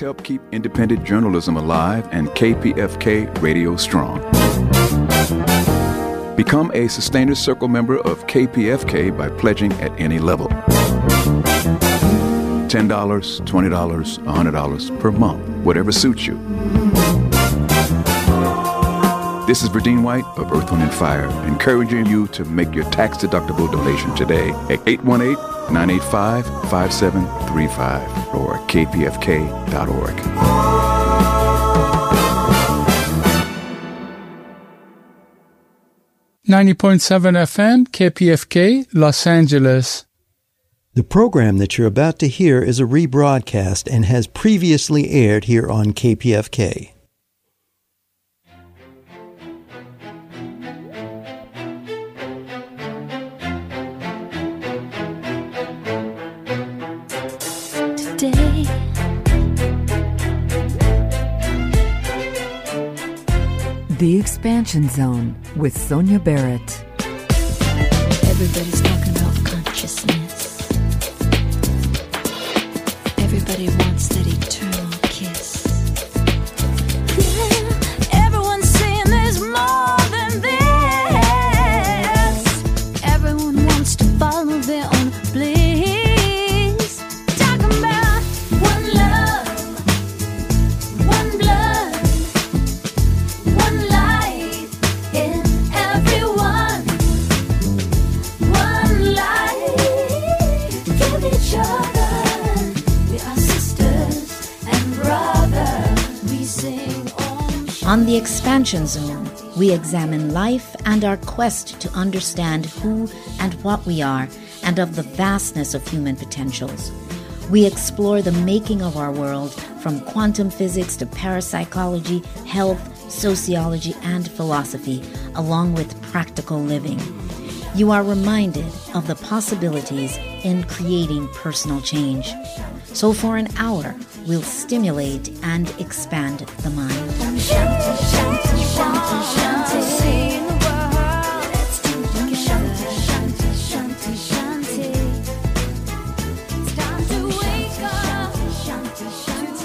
help keep independent journalism alive and KPFK radio strong. Become a Sustainers Circle member of KPFK by pledging at any level. $10, $20, $100 per month, whatever suits you. This is Verdine White of Earth, Wind & Fire, encouraging you to make your tax-deductible donation today at 818-985-5735 or kpfk.org. 90.7 FM, KPFK, Los Angeles. The program that you're about to hear is a rebroadcast and has previously aired here on KPFK. Today, The Expansion Zone with Sonia Barrett. everybody's talking about consciousness. Everybody wants that eternal kiss. Yeah, everyone's saying there's more than this. Everyone wants to follow their own bliss. Talking about one love, one blood, one light in everyone, one light. Give each other. We are sisters and brothers. We sing Om Shanti. On The Expansion Zone, we examine life and our quest to understand who and what we are and of the vastness of human potentials. We explore the making of our world from quantum physics to parapsychology, health, sociology, and philosophy, along with practical living. You are reminded of the possibilities in creating personal change. So for an hour, we'll stimulate and expand the mind. Om Shanti, Shanti, Shanti, Shanti. Sing the world. Let's do it together. Shanti, Shanti, Shanti. It's time to wake up. Shanti, Shanti,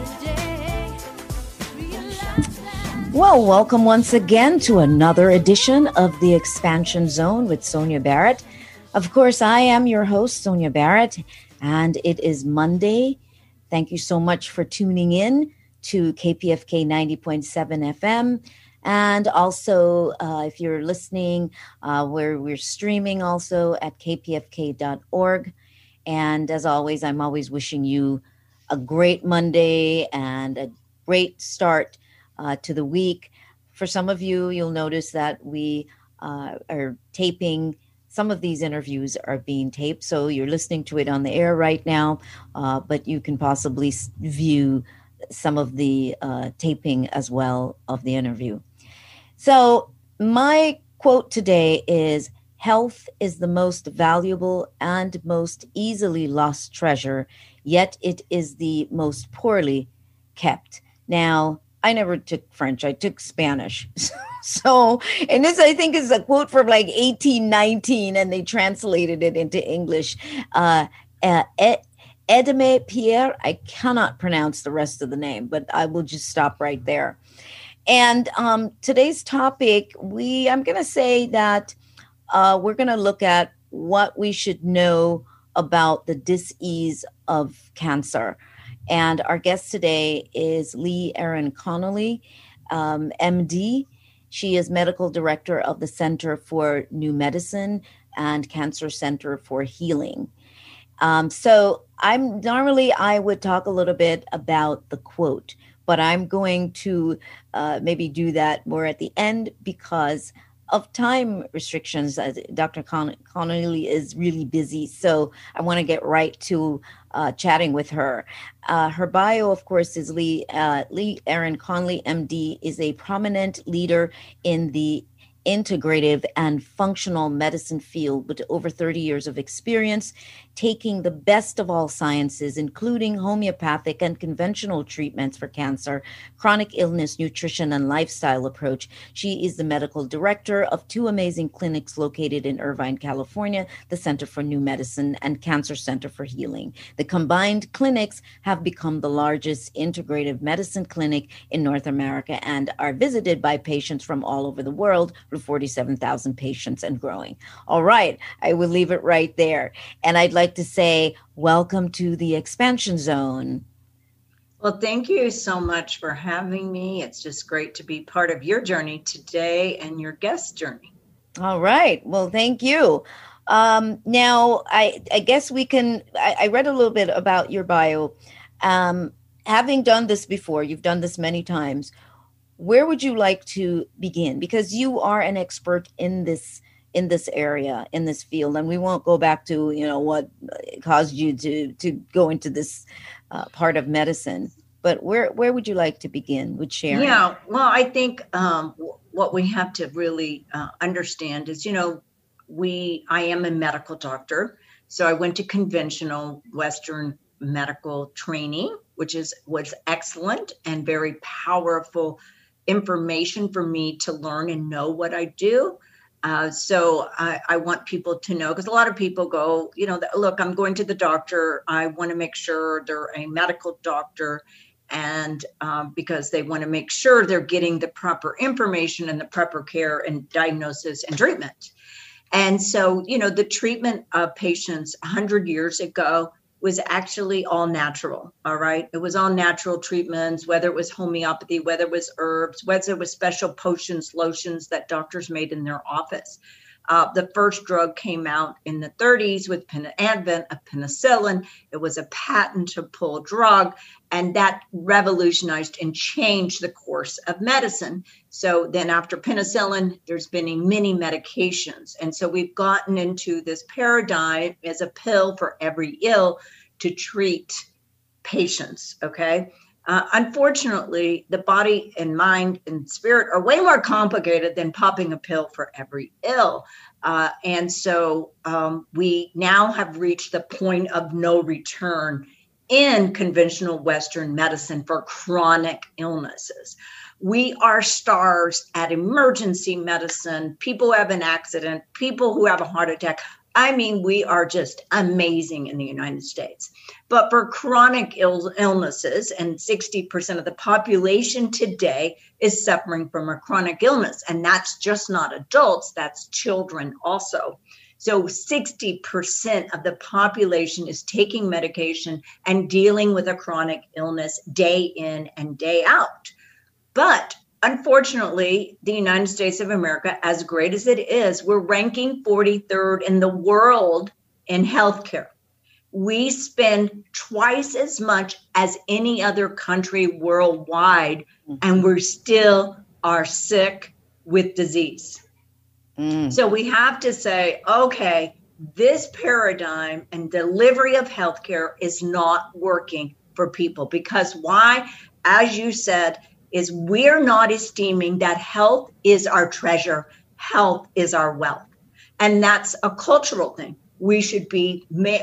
Shanti. Well, welcome once again to another edition of The Expansion Zone with Sonia Barrett. Of course, I am your host, Sonia Barrett, and it is Monday. Thank you so much for tuning in to KPFK 90.7 FM. And also, if you're listening, where we're streaming also at kpfk.org. And as always, I'm always wishing you a great Monday and a great start to the week. For some of you, you'll notice that we are taping. Some of these interviews are being taped, so you're listening to it on the air right now, but you can possibly view some of the taping as well of the interview. So my quote today is, "Health is the most valuable and most easily lost treasure, yet it is the most poorly kept." Now, I never took French. I took Spanish. So, and this, I think, is a quote from like 1819, and they translated it into English. Edme Pierre, I cannot pronounce the rest of the name, but I will just stop right there. And today's topic, I'm going to say that we're going to look at what we should know about the dis-ease of cancer. And our guest today is Lee Erin Connolly, MD. She is medical director of the Center for New Medicine and Cancer Center for Healing. So I would talk a little bit about the quote, but I'm going to maybe do that more at the end because of time restrictions. Dr. Connolly is really busy, so I want to get right to chatting with her. Her bio, of course, is Lee Erin Connolly, MD, is a prominent leader in the integrative and functional medicine field with over 30 years of experience, taking the best of all sciences, including homeopathic and conventional treatments for cancer, chronic illness, nutrition, and lifestyle approach. She is the medical director of two amazing clinics located in Irvine, California, the Center for New Medicine and Cancer Center for Healing. The combined clinics have become the largest integrative medicine clinic in North America and are visited by patients from all over the world, with 47,000 patients and growing. All right, I will leave it right there. And I'd like to say, welcome to the Expansion Zone. Well, thank you so much for having me. It's just great to be part of your journey today and your guest journey. All right. Well, thank you. Now, I guess we can, I read a little bit about your bio. Having done this before, you've done this many times, where would you like to begin? Because you are an expert in this area, in this field, and we won't go back to, what caused you to go into this part of medicine. But where would you like to begin with sharing? Yeah, well, I think what we have to really understand is, I am a medical doctor. So I went to conventional Western medical training, which was excellent and very powerful information for me to learn and know what I do. So I want people to know, because a lot of people go, look, I'm going to the doctor. I want to make sure they're a medical doctor, and because they want to make sure they're getting the proper information and the proper care and diagnosis and treatment. And so, the treatment of patients 100 years ago was actually all natural. All right. It was all natural treatments, whether it was homeopathy, whether it was herbs, whether it was special potions, lotions that doctors made in their office. The first drug came out in the 30s with advent of penicillin. It was a patentable drug, and that revolutionized and changed the course of medicine. So then after penicillin, there's been many medications. And so we've gotten into this paradigm as a pill for every ill to treat patients, okay? Unfortunately, the body and mind and spirit are way more complicated than popping a pill for every ill. And so we now have reached the point of no return in conventional Western medicine for chronic illnesses. We are stars at emergency medicine, people who have an accident, people who have a heart attack. I mean, we are just amazing in the United States. But for chronic illnesses, and 60% of the population today is suffering from a chronic illness. And that's just not adults, that's children also. So 60% of the population is taking medication and dealing with a chronic illness day in and day out. But unfortunately, the United States of America, as great as it is, we're ranking 43rd in the world in healthcare. We spend twice as much as any other country worldwide, and we still are sick with disease. So we have to say, okay, this paradigm and delivery of healthcare is not working for people. Because why? As you said, is we're not esteeming that health is our treasure, health is our wealth. And that's a cultural thing. We should be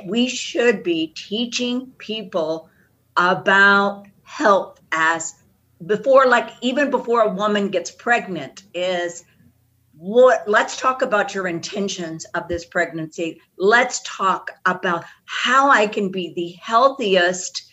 teaching people about health as before, like even before a woman gets pregnant, is let's talk about your intentions of this pregnancy. Let's talk about how I can be the healthiest,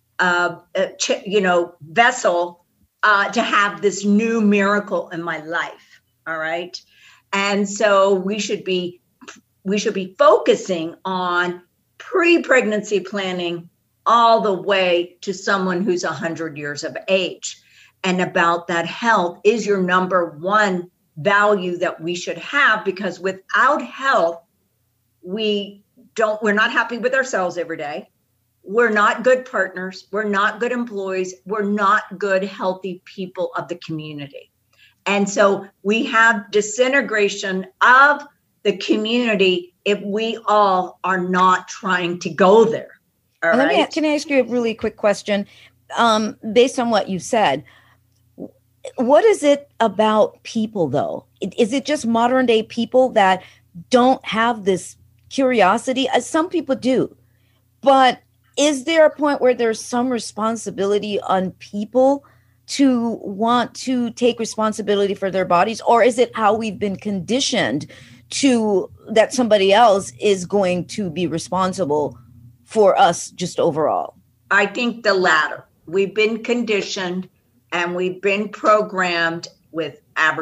vessel to have this new miracle in my life. All right. And so we should be focusing on pre-pregnancy planning all the way to someone who's 100 years of age. And about that health is your number one value that we should have, because without health, we're not happy with ourselves every day. We're not good partners. We're not good employees. We're not good, healthy people of the community. And so we have disintegration of the community if we all are not trying to go there. All right? Can I ask you a really quick question? Based on what you said, what is it about people, though? Is it just modern day people that don't have this curiosity? Some people do, but is there a point where there's some responsibility on people to want to take responsibility for their bodies? Or is it how we've been conditioned to that somebody else is going to be responsible for us just overall? I think the latter. We've been conditioned and we've been programmed with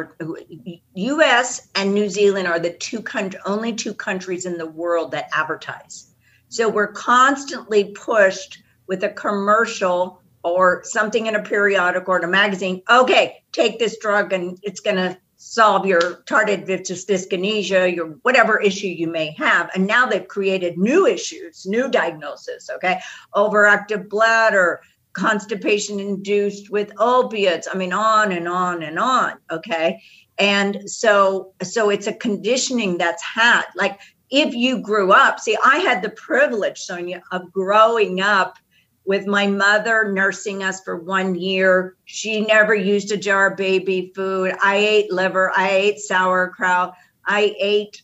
U.S. and New Zealand are the only two countries in the world that advertise. So we're constantly pushed with a commercial or something in a periodic or in a magazine. Okay, take this drug and it's going to solve your tardive dyskinesia, your whatever issue you may have. And now they've created new issues, new diagnosis, okay? Overactive bladder, constipation induced with opiates. I mean, on and on and on, okay? And so it's a conditioning that's had. Like if you grew up, see, I had the privilege, Sonia, of growing up with my mother nursing us for 1 year. She never used a jar of baby food. I ate liver. I ate sauerkraut. I ate,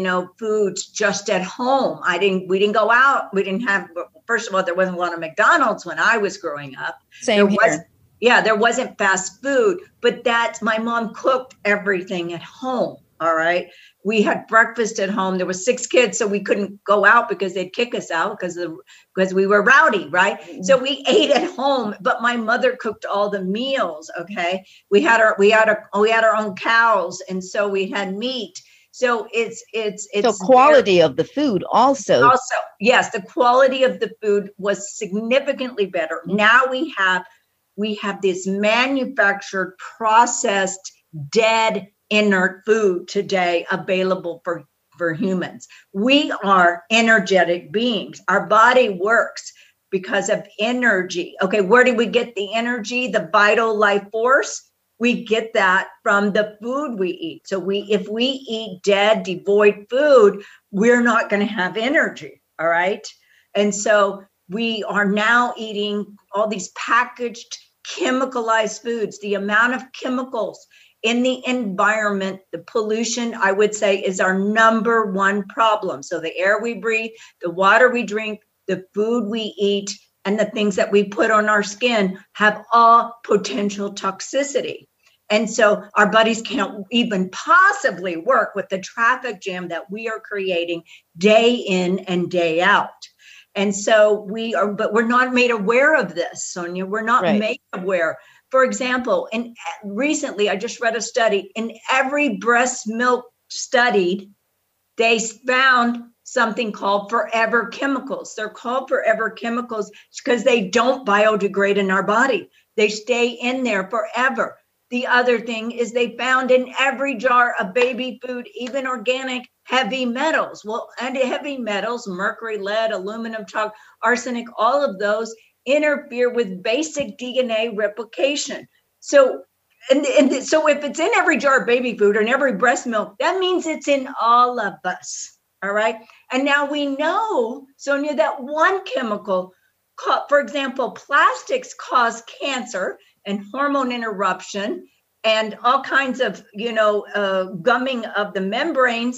foods just at home. We didn't go out. We didn't have, first of all, there wasn't a lot of McDonald's when I was growing up. Same here. There wasn't fast food, but my mom cooked everything at home. All right. We had breakfast at home. There were 6 kids, so we couldn't go out because they'd kick us out because we were rowdy, right? Mm-hmm. So we ate at home, but my mother cooked all the meals. Okay. We had our own cows, and so we had meat. So it's so quality of the food also. Also, yes, the quality of the food was significantly better. Now we have this manufactured, processed, dead, inert food today available for humans. We are energetic beings. Our body works because of energy. Okay, where do we get the energy, the vital life force? We get that from the food we eat. So if we eat dead, devoid food, we're not going to have energy. All right. And so we are now eating all these packaged, chemicalized foods. The amount of chemicals in the environment, the pollution, I would say, is our number one problem. So the air we breathe, the water we drink, the food we eat, and the things that we put on our skin have all potential toxicity. And so our bodies can't even possibly work with the traffic jam that we are creating day in and day out. And so but we're not made aware of this, Sonia. We're not made aware. For example, recently I just read a study. In every breast milk studied, they found something called forever chemicals. They're called forever chemicals because they don't biodegrade in our body. They stay in there forever. The other thing is they found in every jar of baby food, even organic, heavy metals. Well, and heavy metals, mercury, lead, aluminum, chalk, arsenic, all of those interfere with basic DNA replication. So, so if it's in every jar of baby food or in every breast milk, that means it's in all of us. All right. And now we know, Sonia, that one chemical, for example, plastics cause cancer and hormone interruption and all kinds of, gumming of the membranes.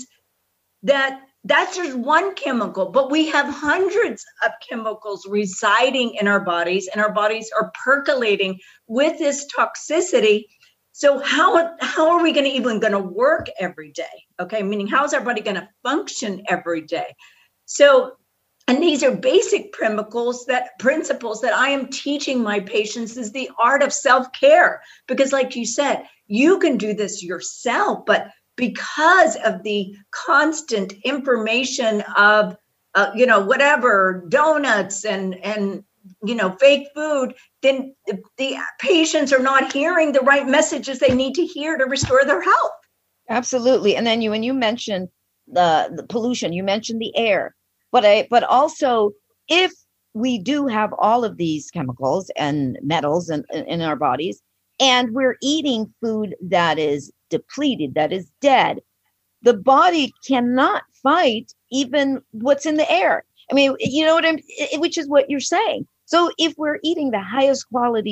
That's just one chemical, but we have hundreds of chemicals residing in our bodies, and our bodies are percolating with this toxicity. So how are we going to work every day? Okay, meaning how is our body going to function every day? So, and these are basic principles that I am teaching my patients is the art of self-care. Because like you said, you can do this yourself, but because of the constant information of, whatever, donuts and fake food, then the patients are not hearing the right messages they need to hear to restore their health. Absolutely. And then when you mentioned the pollution, you mentioned the air, but also if we do have all of these chemicals and metals in our bodies, and we're eating food that is depleted, that is dead, the body cannot fight even what's in the air. I mean, which is what you're saying. So if we're eating the highest quality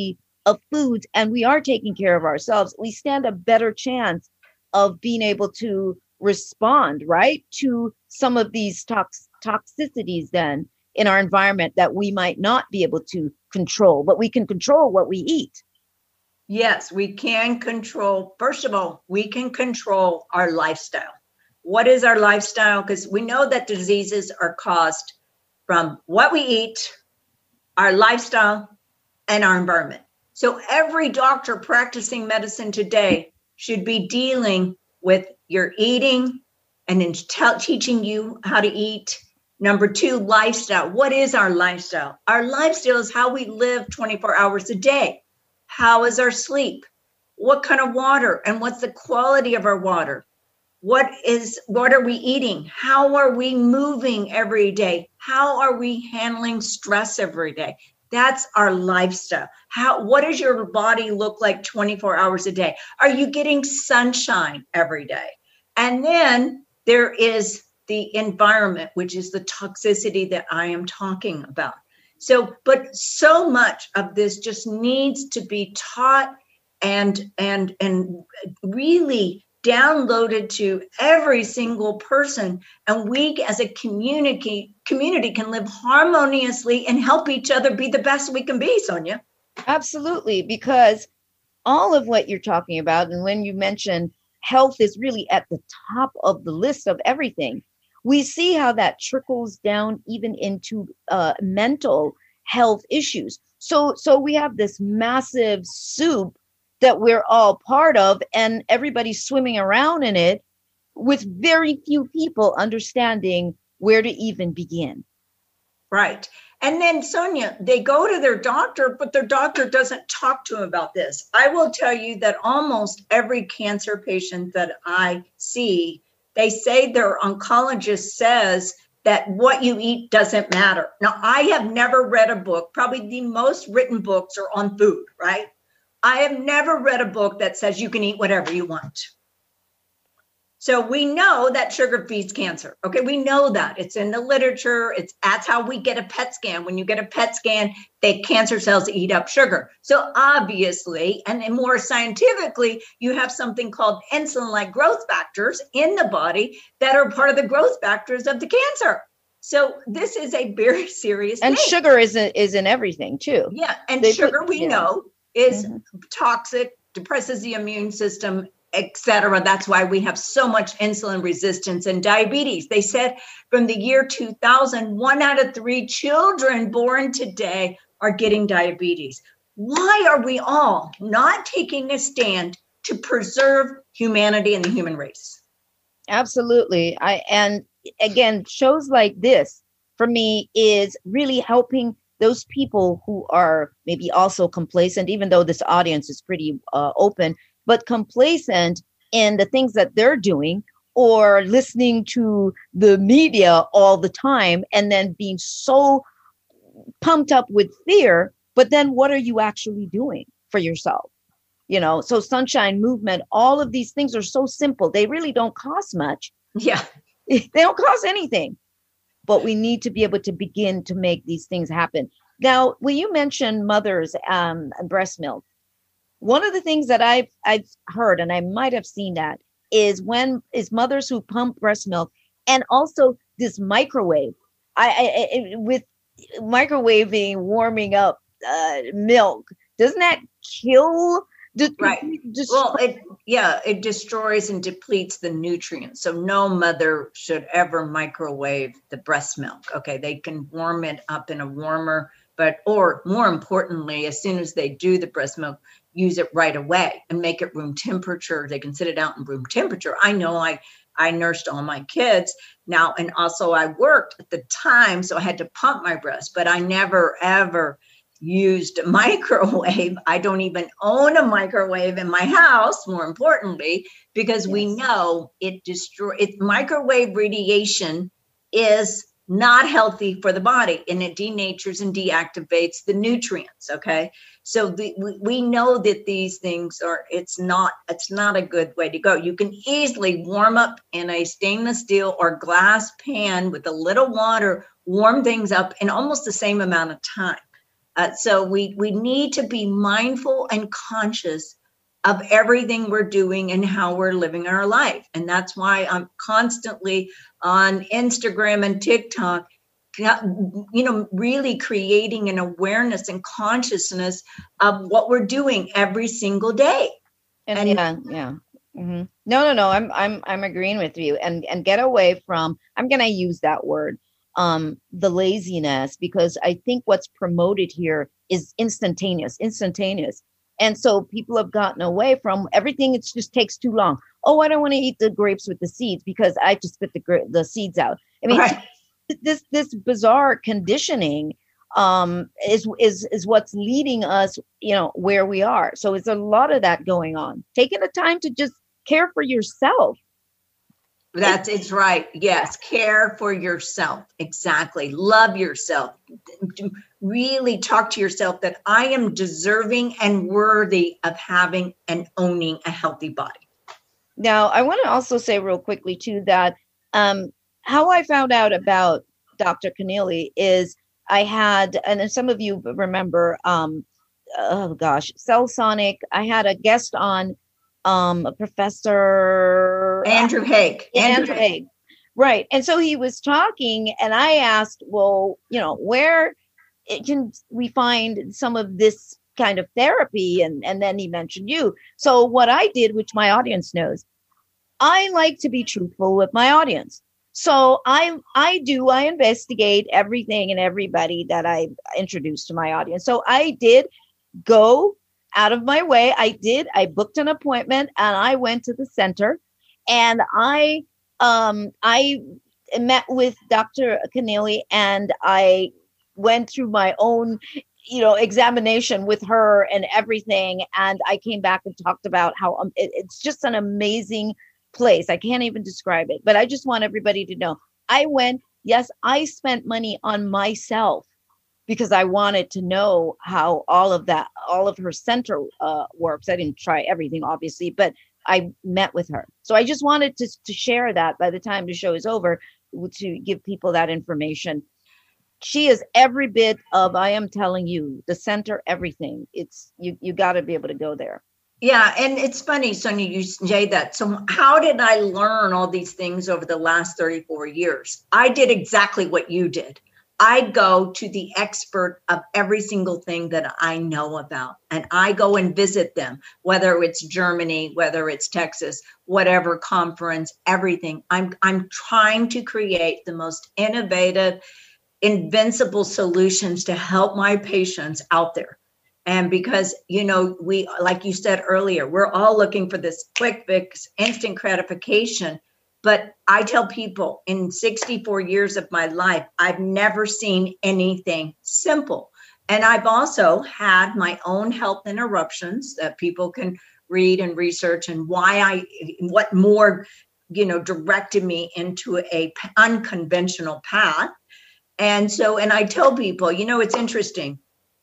of foods and we are taking care of ourselves, we stand a better chance of being able to respond, right, to some of these toxicities then in our environment that we might not be able to control, but we can control what we eat. Yes, we can control. First of all, we can control our lifestyle. What is our lifestyle? Because we know that diseases are caused from what we eat, our lifestyle, and our environment. So every doctor practicing medicine today should be dealing with your eating and then teaching you how to eat. Number 2, lifestyle. What is our lifestyle? Our lifestyle is how we live 24 hours a day. How is our sleep? What kind of water and what's the quality of our water? What are we eating? How are we moving every day? How are we handling stress every day? That's our lifestyle. What does your body look like 24 hours a day? Are you getting sunshine every day? And then there is the environment, which is the toxicity that I am talking about. So, but so much of this just needs to be taught and really downloaded to every single person. And we as a community can live harmoniously and help each other be the best we can be, Sonia. Absolutely, because all of what you're talking about, and when you mention health is really at the top of the list of everything, we see how that trickles down even into mental health issues. So we have this massive soup that we're all part of, and everybody's swimming around in it with very few people understanding where to even begin. Right. And then, Sonia, they go to their doctor, but their doctor doesn't talk to them about this. I will tell you that almost every cancer patient that I see, they say their oncologist says that what you eat doesn't matter. Now, I have never read a book. Probably the most written books are on food, right? I have never read a book that says you can eat whatever you want. So we know that sugar feeds cancer. Okay, we know that. It's in the literature. That's how we get a PET scan. When you get a PET scan, the cancer cells eat up sugar. So obviously, and then more scientifically, you have something called insulin-like growth factors in the body that are part of the growth factors of the cancer. So this is a very serious and thing. Sugar is in everything too. Yeah, and sugar we know is toxic, depresses the immune system, etc. That's why we have so much insulin resistance and diabetes. They said from the year 2000, 1 out of 3 children born today are getting diabetes. Why are we all not taking a stand to preserve humanity and the human race? Absolutely. And again, shows like this for me is really helping those people who are maybe also complacent, even though this audience is pretty open, but complacent in the things that they're doing or listening to the media all the time and then being so pumped up with fear. But then what are you actually doing for yourself? You know, so Sunshine Movement, all of these things are so simple. They really don't cost much. Yeah. They don't cost anything. But we need to be able to begin to make these things happen. Now, when you mentioned mothers and breast milk, one of the things that I've heard, and I might have seen that, is mothers who pump breast milk, and also this microwave. With microwaving, warming up milk, doesn't that kill? Right. Well, it destroys and depletes the nutrients. So no mother should ever microwave the breast milk. Okay, they can warm it up in a warmer, or more importantly, as soon as they do the breast milk, use it right away and make it room temperature. They can sit it out in room temperature. I know I nursed all my kids now, and also I worked at the time, so I had to pump my breast, but I never ever used a microwave. I don't even own a microwave in my house, more importantly, because we know microwave radiation is not healthy for the body, and it denatures and deactivates the nutrients. Okay. So we know that these things it's not a good way to go. You can easily warm up in a stainless steel or glass pan with a little water, warm things up in almost the same amount of time. So we need to be mindful and conscious of everything we're doing and how we're living our life. And that's why I'm constantly on Instagram and TikTok, really creating an awareness and consciousness of what we're doing every single day. And yeah. Mm-hmm. No. I'm agreeing with you, and get away from, I'm going to use that word, the laziness, because I think what's promoted here is instantaneous. And so people have gotten away from everything. It just takes too long. Oh, I don't want to eat the grapes with the seeds because I just spit the seeds out. I mean, Right. this bizarre conditioning is what's leading us, where we are. So it's a lot of that going on. Taking the time to just care for yourself. It's right. Yes. Care for yourself. Exactly. Love yourself. Really talk to yourself that I am deserving and worthy of having and owning a healthy body. Now, I want to also say real quickly too that how I found out about Dr. Keneally is I had, and some of you remember, Cell Sonic. I had a guest on, a Professor Andrew Haig. Andrew Haig. Right. And so he was talking, and I asked, well, where can we find some of this kind of therapy? And then he mentioned you. So what I did, which my audience knows, I like to be truthful with my audience. So I investigate everything and everybody that I introduce to my audience. So I did go out of my way. I booked an appointment and I went to the center, and I met with Dr. Keneally, and I went through my own, examination with her and everything. And I came back and talked about how it's just an amazing place. I can't even describe it, but I just want everybody to know I went. Yes, I spent money on myself because I wanted to know how all of her center works. I didn't try everything, obviously, but I met with her. So I just wanted to share that by the time the show is over, to give people that information. She is every bit of, I am telling you, the center, everything. It's you got to be able to go there. Yeah. And it's funny, Sonia, you say that. So how did I learn all these things over the last 34 years? I did exactly what you did. I go to the expert of every single thing that I know about, and I go and visit them, whether it's Germany, whether it's Texas, whatever conference, everything. I'm trying to create the most innovative, invincible solutions to help my patients out there. And because, we, like you said earlier, we're all looking for this quick fix, instant gratification. But I tell people, in 64 years of my life, I've never seen anything simple. And I've also had my own health interruptions that people can read and research, and what more, directed me into a unconventional path. And I tell people, it's interesting.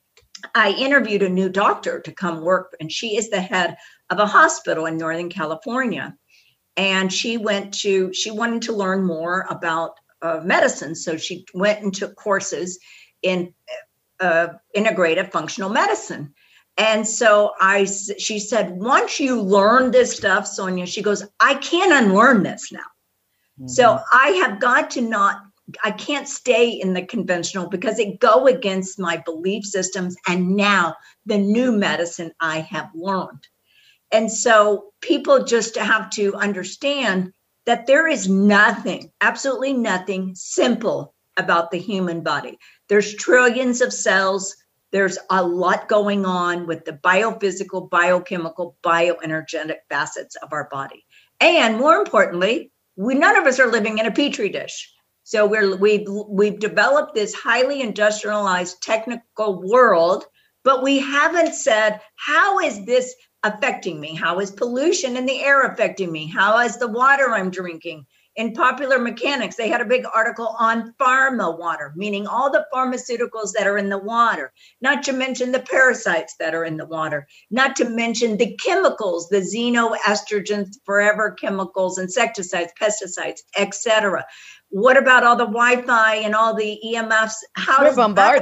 I interviewed a new doctor to come work, and she is the head of a hospital in Northern California. And she wanted to learn more about medicine. So she went and took courses in integrative functional medicine. And so she said, once you learn this stuff, Sonia, she goes, I can't unlearn this now. Mm-hmm. So I have got to I can't stay in the conventional because it go against my belief systems and now the new medicine I have learned. And so people just have to understand that there is nothing, absolutely nothing simple about the human body. There's trillions of cells. There's a lot going on with the biophysical, biochemical, bioenergetic facets of our body. And more importantly, none of us are living in a petri dish. So we've developed this highly industrialized technical world, but we haven't said, how is this affecting me? How is pollution in the air affecting me? How is the water I'm drinking? In Popular Mechanics, they had a big article on pharma water, meaning all the pharmaceuticals that are in the water, not to mention the parasites that are in the water, not to mention the chemicals, the xenoestrogens, forever chemicals, insecticides, pesticides, etc. What about all the Wi-Fi and all the EMFs? We're bombarded.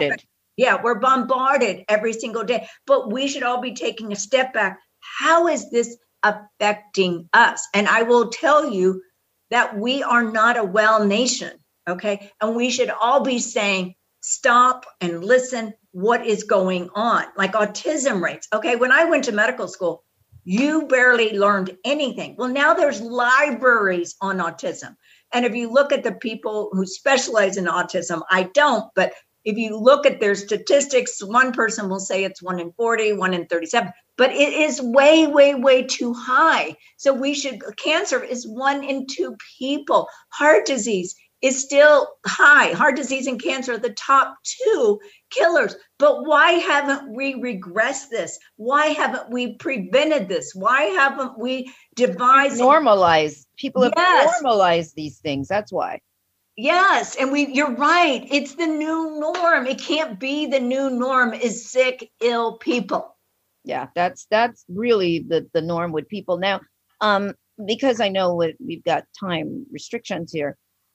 Yeah, we're bombarded every single day, but we should all be taking a step back. How is this affecting us? And I will tell you that we are not a well nation, okay? And we should all be saying, stop and listen, what is going on? Like autism rates, okay? When I went to medical school, you barely learned anything. Well, now there's libraries on autism. And if you look at the people who specialize in autism, I don't, but if you look at their statistics, one person will say it's 1 in 40, 1 in 37, but it is way, way, way too high. So cancer is 1 in 2 people. Heart disease is still high. Heart disease and cancer are the top 2 killers. But why haven't we regressed this? Why haven't we prevented this? Why haven't we devised? Normalized. People have normalized these things. That's why. Yes. And you're right. It's the new norm. It can't be the new norm is sick, ill people. Yeah, that's really the norm with people now. Because I know we've got time restrictions here.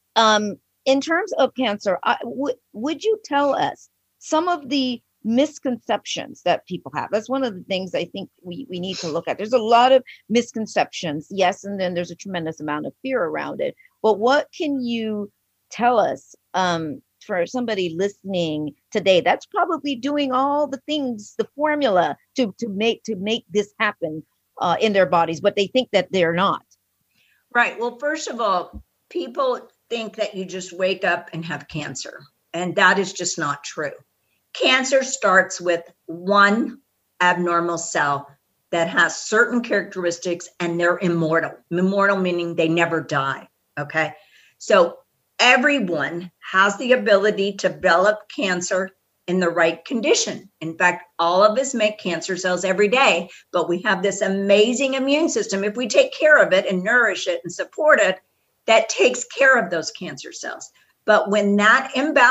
In terms of cancer, would you tell us some of the misconceptions that people have? That's one of the things I think we need to look at. There's a lot of misconceptions, yes, and then there's a tremendous amount of fear around it. But what can you tell us for somebody listening today that's probably doing all the things, the formula to make this happen in their bodies, but they think that they're not? Right. Well, first of all, people think that you just wake up and have cancer, and that is just not true. Cancer starts with one abnormal cell that has certain characteristics, and they're immortal. Immortal meaning they never die, okay? So everyone has the ability to develop cancer in the right condition. In fact, all of us make cancer cells every day, but we have this amazing immune system. If we take care of it and nourish it and support it, that takes care of those cancer cells. But when that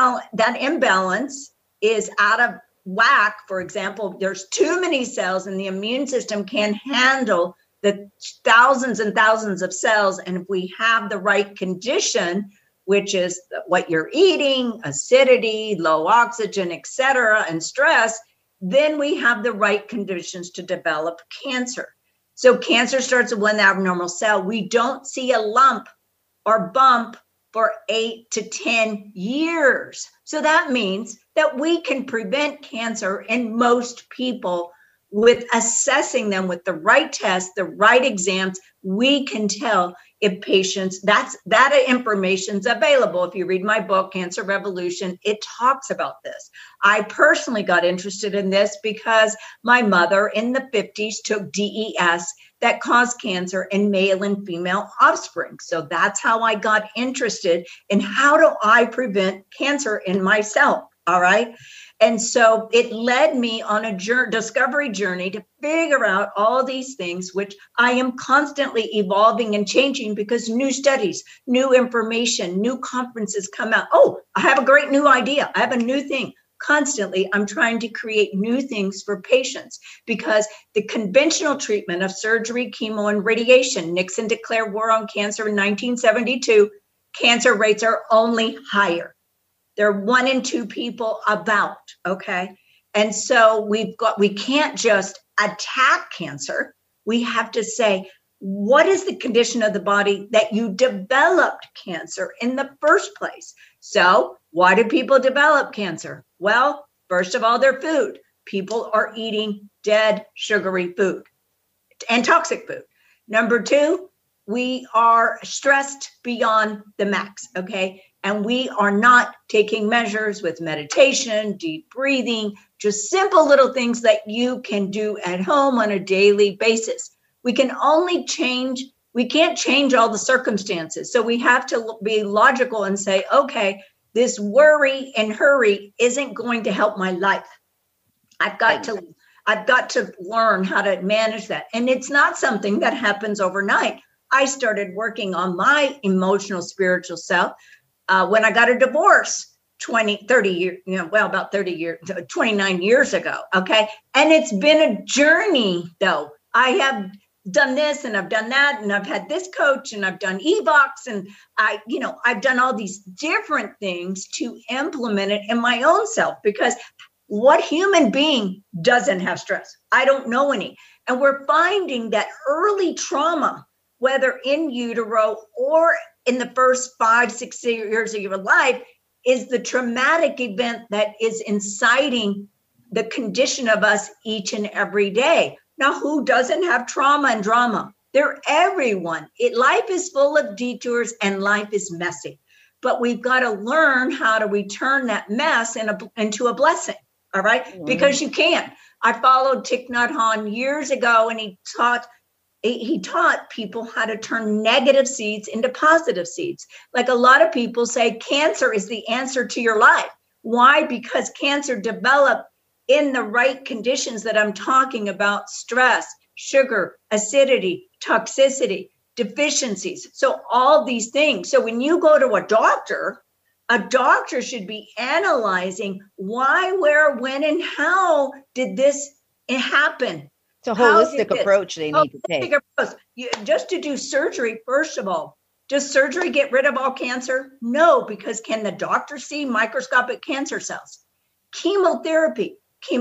imbalance is out of whack, for example, there's too many cells and the immune system can't handle the thousands and thousands of cells. And if we have the right condition, which is what you're eating, acidity, low oxygen, etc., and stress, then we have the right conditions to develop cancer. So cancer starts with one abnormal cell. We don't see a lump or bump for 8 to 10 years. So that means that we can prevent cancer in most people with assessing them with the right tests, the right exams. We can tell if patients, that information's available. If you read my book, Cancer Revolution, it talks about this. I personally got interested in this because my mother in the 50s took DES that caused cancer in male and female offspring. So that's how I got interested in how do I prevent cancer in myself. All right. And so it led me on a discovery journey to figure out all these things, which I am constantly evolving and changing because new studies, new information, new conferences come out. Oh, I have a great new idea. I have a new thing. Constantly, I'm trying to create new things for patients because the conventional treatment of surgery, chemo, and radiation, Nixon declared war on cancer in 1972, cancer rates are only higher. They're 1 in 2 people about, okay? And so we can't just attack cancer. We have to say, what is the condition of the body that you developed cancer in the first place? So why do people develop cancer? Well, first of all, their food. People are eating dead, sugary food and toxic food. Number 2, we are stressed beyond the max, okay? And we are not taking measures with meditation, deep breathing, just simple little things that you can do at home on a daily basis. We can only change, we can't change all the circumstances. So we have to be logical and say, okay, this worry and hurry isn't going to help my life. I've got to learn how to manage that. And it's not something that happens overnight. I started working on my emotional, spiritual self when I got a divorce 29 years ago. Okay. And it's been a journey though. I have done this and I've done that and I've had this coach and I've done EVOX and I've done all these different things to implement it in my own self because What human being doesn't have stress? I don't know any. And we're finding that early trauma, whether in utero or in the first 5-6 years of your life, is the traumatic event that is inciting the condition of us each and every day. Now, who doesn't have trauma and drama? They're everyone. Life is full of detours and life is messy. But we've got to learn how to return that mess into a blessing. All right? Mm-hmm. Because you can. I followed Thich Nhat Hanh years ago, and he taught people how to turn negative seeds into positive seeds. Like a lot of people say, cancer is the answer to your life. Why? Because cancer developed in the right conditions that I'm talking about: stress, sugar, acidity, toxicity, deficiencies. So all these things. So when you go to a doctor should be analyzing why, where, when, and how did this happen? It's a holistic approach they need to take. Just to do surgery, first of all, does surgery get rid of all cancer? No, because can the doctor see microscopic cancer cells? Chemotherapy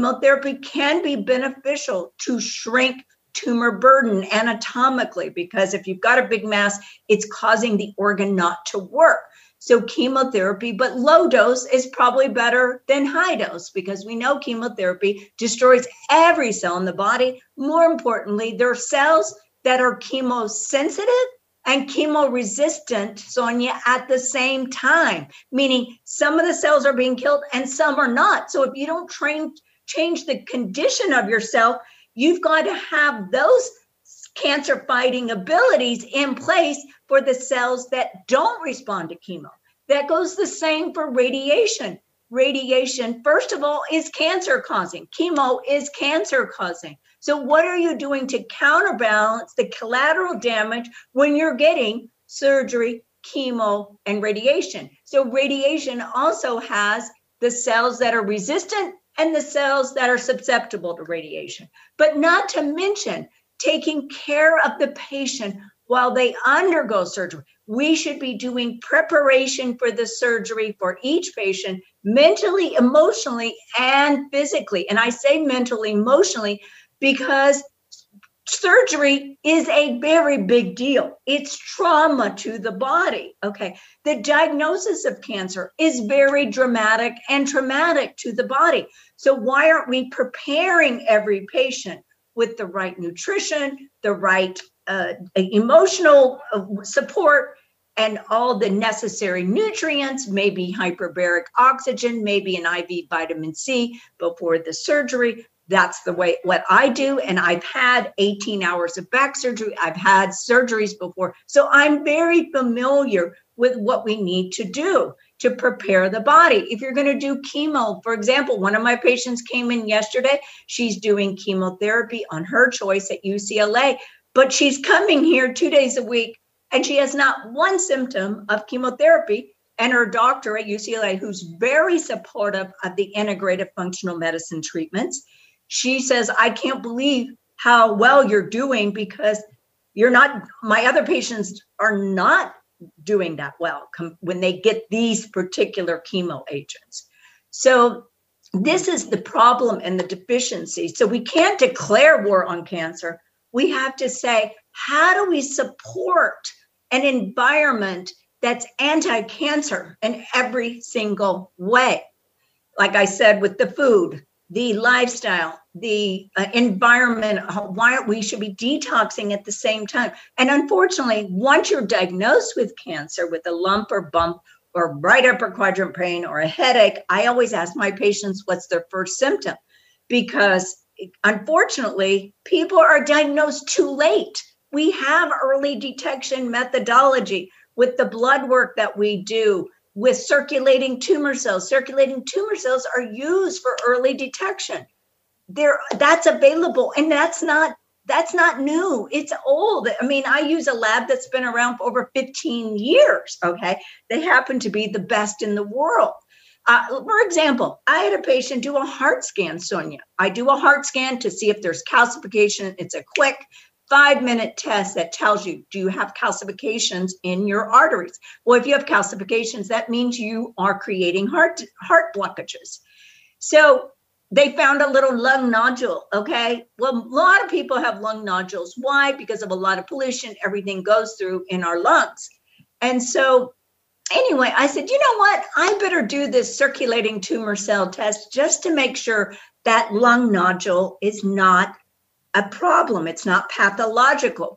can be beneficial to shrink tumor burden anatomically, because if you've got a big mass, it's causing the organ not to work. So chemotherapy, but low dose is probably better than high dose, because we know chemotherapy destroys every cell in the body. More importantly, there are cells that are chemosensitive and chemoresistant, Sonia, at the same time, meaning some of the cells are being killed and some are not. So if you don't change the condition of your cell, you've got to have those cancer fighting abilities in place for the cells that don't respond to chemo. That goes the same for radiation. Radiation, first of all, is cancer causing. Chemo is cancer causing. So what are you doing to counterbalance the collateral damage when you're getting surgery, chemo, and radiation? So radiation also has the cells that are resistant and the cells that are susceptible to radiation. But not to mention taking care of the patient while they undergo surgery. We should be doing preparation for the surgery for each patient, mentally, emotionally, and physically. And I say mentally, emotionally, because surgery is a very big deal. It's trauma to the body. Okay. The diagnosis of cancer is very dramatic and traumatic to the body. So why aren't we preparing every patient with the right nutrition, the right emotional support, and all the necessary nutrients, maybe hyperbaric oxygen, maybe an IV vitamin C before the surgery? That's the way what I do. And I've had 18 hours of back surgery. I've had surgeries before. So I'm very familiar with what we need to do to prepare the body. If you're going to do chemo, for example, one of my patients came in yesterday. She's doing chemotherapy on her choice at UCLA, but she's coming here 2 days a week and she has not one symptom of chemotherapy. And her doctor at UCLA, who's very supportive of the integrative functional medicine treatments, she says, I can't believe how well you're doing, because you're not, my other patients are not doing that well when they get these particular chemo agents. So this is the problem and the deficiency. So we can't declare war on cancer. We have to say, how do we support an environment that's anti-cancer in every single way? Like I said, with the food, the lifestyle, the environment, why we should be detoxing at the same time. And unfortunately, once you're diagnosed with cancer, with a lump or bump or right upper quadrant pain or a headache, I always ask my patients what's their first symptom, because unfortunately, people are diagnosed too late. We have early detection methodology with the blood work that we do with circulating tumor cells. Circulating tumor cells are used for early detection. That's available, and that's not new. It's old. I mean, I use a lab that's been around for over 15 years. Okay, they happen to be the best in the world. For example, I had a patient do a heart scan, Sonia. I do a heart scan to see if there's calcification. It's a quick 5-minute test that tells you, do you have calcifications in your arteries? Well, if you have calcifications, that means you are creating heart blockages. So they found a little lung nodule. Okay. Well, a lot of people have lung nodules. Why? Because of a lot of pollution, everything goes through in our lungs. And so anyway, I said, you know what? I better do this circulating tumor cell test just to make sure that lung nodule is not a problem. It's not pathological.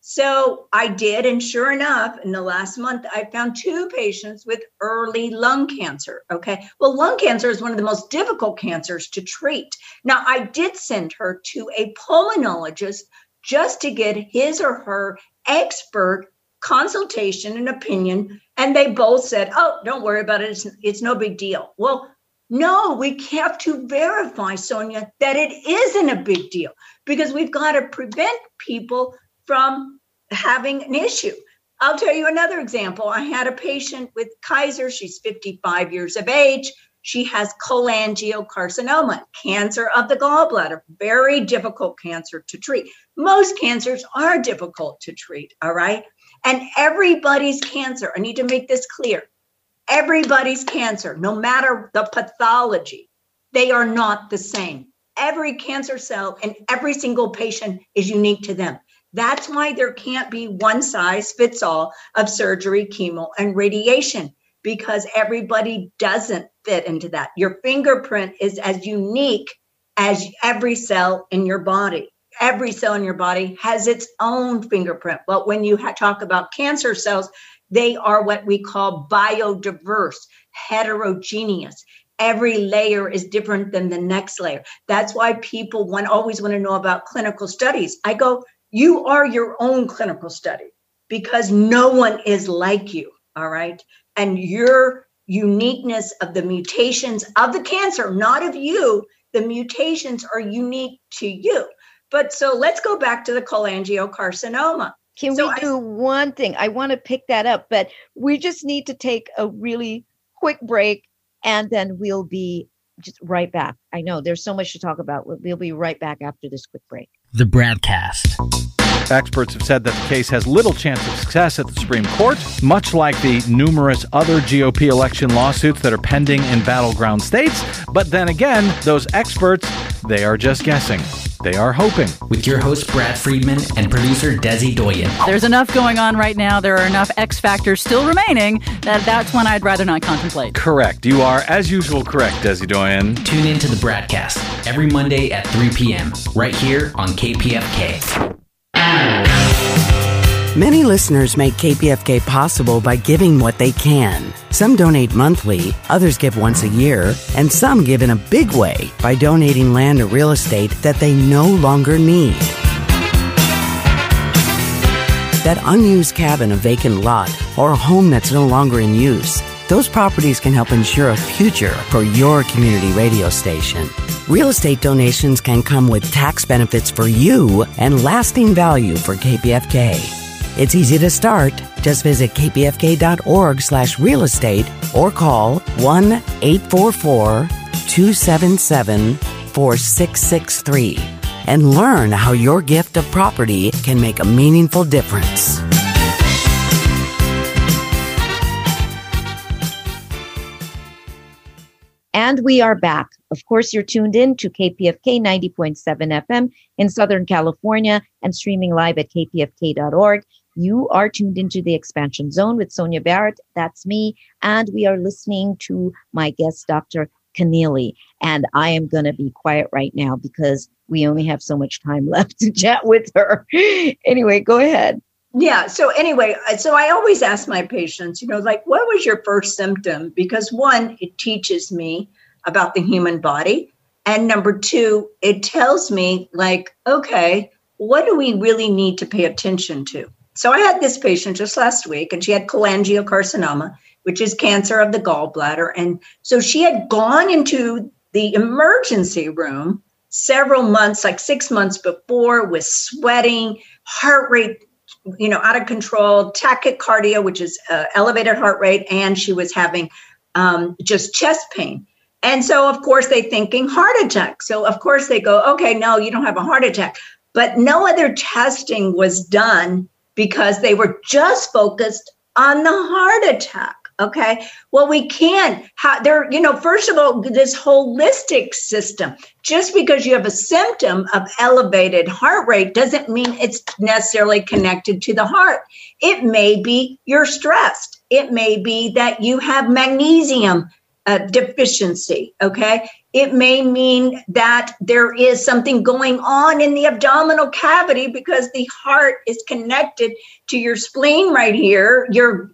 So I did, and sure enough, in the last month, I found 2 patients with early lung cancer, okay? Well, lung cancer is one of the most difficult cancers to treat. Now, I did send her to a pulmonologist just to get his or her expert consultation and opinion, and they both said, oh, don't worry about it, it's no big deal. Well, no, we have to verify, Sonia, that it isn't a big deal, because we've got to prevent people from having an issue. I'll tell you another example. I had a patient with Kaiser. She's 55 years of age. She has cholangiocarcinoma, cancer of the gallbladder, very difficult cancer to treat. Most cancers are difficult to treat, all right? And everybody's cancer, I need to make this clear, everybody's cancer, no matter the pathology, they are not the same. Every cancer cell in every single patient is unique to them. That's why there can't be one size fits all of surgery, chemo, and radiation, because everybody doesn't fit into that. Your fingerprint is as unique as every cell in your body. Every cell in your body has its own fingerprint. But when you talk about cancer cells, they are what we call biodiverse, heterogeneous. Every layer is different than the next layer. That's why people always want to know about clinical studies. I go, you are your own clinical study, because no one is like you, all right? And your uniqueness of the mutations of the cancer, not of you, the mutations are unique to you. But so let's go back to the cholangiocarcinoma. Can we do one thing? I want to pick that up, but we just need to take a really quick break, and then we'll be just right back. I know there's so much to talk about. We'll be right back after this quick break. The Bradcast. Experts have said that the case has little chance of success at the Supreme Court, much like the numerous other GOP election lawsuits that are pending in battleground states. But then again, those experts, they are just guessing. They are hoping. With your host, Brad Friedman, and producer, Desi Doyen. There's enough going on right now. There are enough X factors still remaining that's one I'd rather not contemplate. Correct. You are, as usual, correct, Desi Doyen. Tune in to the Bradcast every Monday at 3 p.m. right here on KPFK. Many listeners make KPFK possible by giving what they can. Some donate monthly, others give once a year, and some give in a big way by donating land or real estate that they no longer need. That unused cabin, a vacant lot, or a home that's no longer in use, those properties can help ensure a future for your community radio station. Real estate donations can come with tax benefits for you and lasting value for KPFK. It's easy to start. Just visit kpfk.org/real estate or call 1-844-277-4663 and learn how your gift of property can make a meaningful difference. And we are back. Of course, you're tuned in to KPFK 90.7 FM in Southern California and streaming live at kpfk.org. You are tuned into the Expansion Zone with Sonia Barrett. That's me. And we are listening to my guest, Dr. Keneally. And I am going to be quiet right now because we only have so much time left to chat with her. Anyway, go ahead. Yeah. So anyway, so I always ask my patients, what was your first symptom? Because one, it teaches me about the human body. And number two, it tells me okay, what do we really need to pay attention to? So I had this patient just last week, and she had cholangiocarcinoma, which is cancer of the gallbladder. And so she had gone into the emergency room several months, 6 months before, with sweating, heart rate, out of control, tachycardia, which is elevated heart rate, and she was having just chest pain. And so, of course, they're thinking heart attack. So, of course, they go, okay, no, you don't have a heart attack. But no other testing was done because they were just focused on the heart attack. Okay. Well, we can. First of all, this holistic system, just because you have a symptom of elevated heart rate doesn't mean it's necessarily connected to the heart. It may be you're stressed. It may be that you have magnesium deficiency. Okay. It may mean that there is something going on in the abdominal cavity because the heart is connected to your spleen right here, your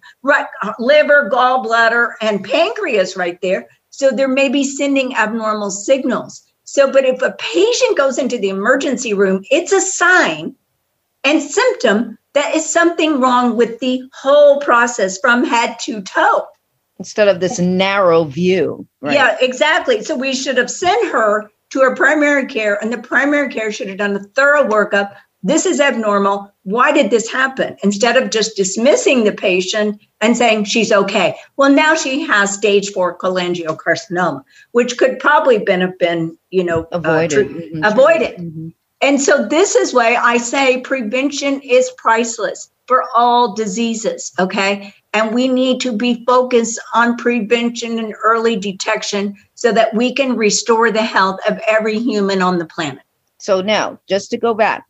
liver, gallbladder, and pancreas right there. So there may be sending abnormal signals. So, but if a patient goes into the emergency room, it's a sign and symptom that is something wrong with the whole process from head to toe. Instead of this narrow view. Right? Yeah, exactly. So we should have sent her to her primary care, and the primary care should have done a thorough workup. This is abnormal. Why did this happen? Instead of just dismissing the patient and saying she's okay. Well, now she has stage 4 cholangiocarcinoma, which could probably have been, avoided. Mm-hmm. And so this is why I say prevention is priceless for all diseases, okay? And we need to be focused on prevention and early detection so that we can restore the health of every human on the planet. So now, just to go back,